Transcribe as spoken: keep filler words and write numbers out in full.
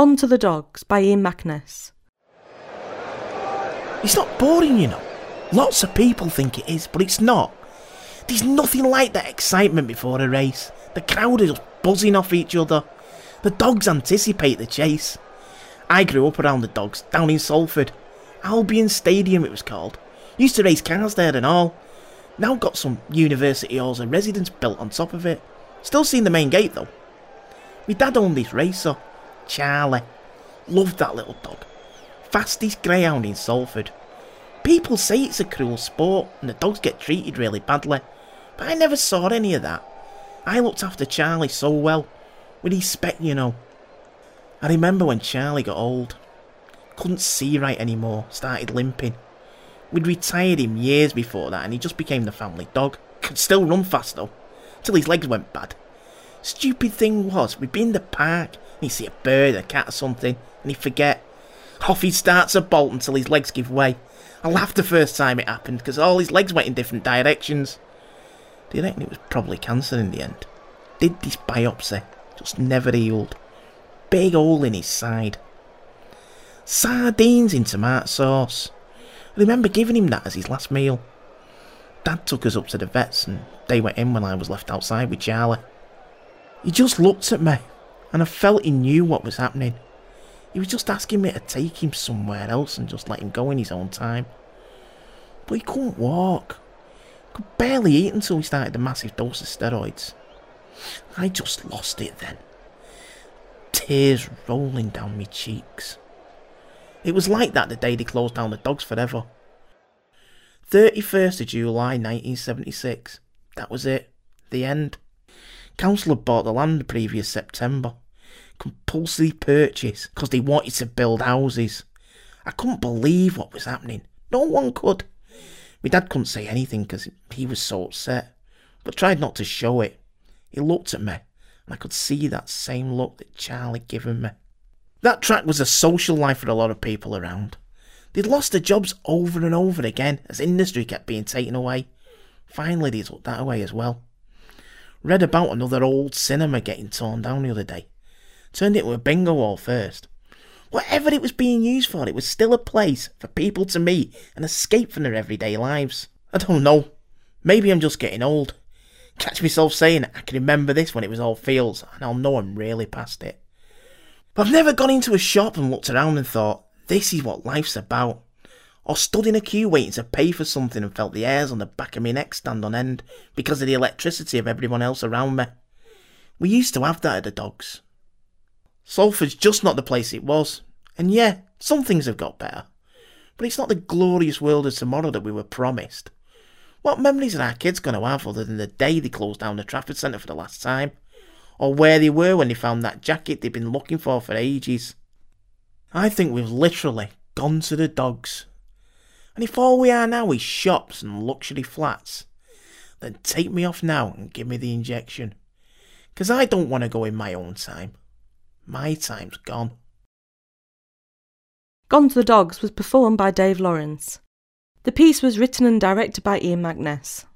Gone to the Dogs by Ian McNess. It's not boring, you know. Lots of people think it is, but it's not. There's nothing like that excitement before a race. The crowd are just buzzing off each other. The dogs anticipate the chase. I grew up around the Dogs, down in Salford. Albion Stadium it was called. Used to race cars there and all. Now got some university halls and residence built on top of it. Still seen the main gate though. My dad owned this racer, Charlie. Loved that little dog. Fastest greyhound in Salford. People say it's a cruel sport and the dogs get treated really badly, but I never saw any of that. I looked after Charlie so well, with respect, you know. I remember when Charlie got old. Couldn't see right anymore, started limping. We'd retired him years before that and he just became the family dog. Could still run fast though, till his legs went bad. Stupid thing was, we'd be in the park and he'd see a bird, a cat or something, and he'd forget. Off he starts a bolt until his legs give way. I laughed the first time it happened because all his legs went in different directions. They reckon it was probably cancer in the end. Did this biopsy, just never healed. Big hole in his side. Sardines in tomato sauce. I remember giving him that as his last meal. Dad took us up to the vets and they went in when I was left outside with Charlie. He just looked at me and I felt he knew what was happening. He was just asking me to take him somewhere else and just let him go in his own time. But he couldn't walk. Could barely eat until he started a massive dose of steroids. I just lost it then. Tears rolling down my cheeks. It was like that the day they closed down the Dogs forever. thirty-first of July nineteen seventy-six. That was it. The end. Council had bought the land the previous September. Compulsory purchase because they wanted to build houses. I couldn't believe what was happening. No one could. My dad couldn't say anything because he was so upset, but tried not to show it. He looked at me and I could see that same look that Charlie had given me. That track was a social life for a lot of people around. They'd lost their jobs over and over again as industry kept being taken away. Finally they took that away as well. Read about another old cinema getting torn down the other day. Turned it into a bingo hall first. Whatever it was being used for, it was still a place for people to meet and escape from their everyday lives. I don't know. Maybe I'm just getting old. Catch myself saying I can remember this when it was all fields and I'll know I'm really past it. But I've never gone into a shop and looked around and thought, this is what life's about. Or stood in a queue waiting to pay for something and felt the hairs on the back of my neck stand on end because of the electricity of everyone else around me. We used to have that at the Dogs. Salford's just not the place it was. And yeah, some things have got better. But it's not the glorious world of tomorrow that we were promised. What memories are our kids going to have other than the day they closed down the Trafford Centre for the last time? Or where they were when they found that jacket they've been looking for for ages? I think we've literally gone to the Dogs. And if all we are now is shops and luxury flats, then take me off now and give me the injection. Because I don't want to go in my own time. My time's gone. Gone to the Dogs was performed by Dave Lawrence. The piece was written and directed by Ian McNess.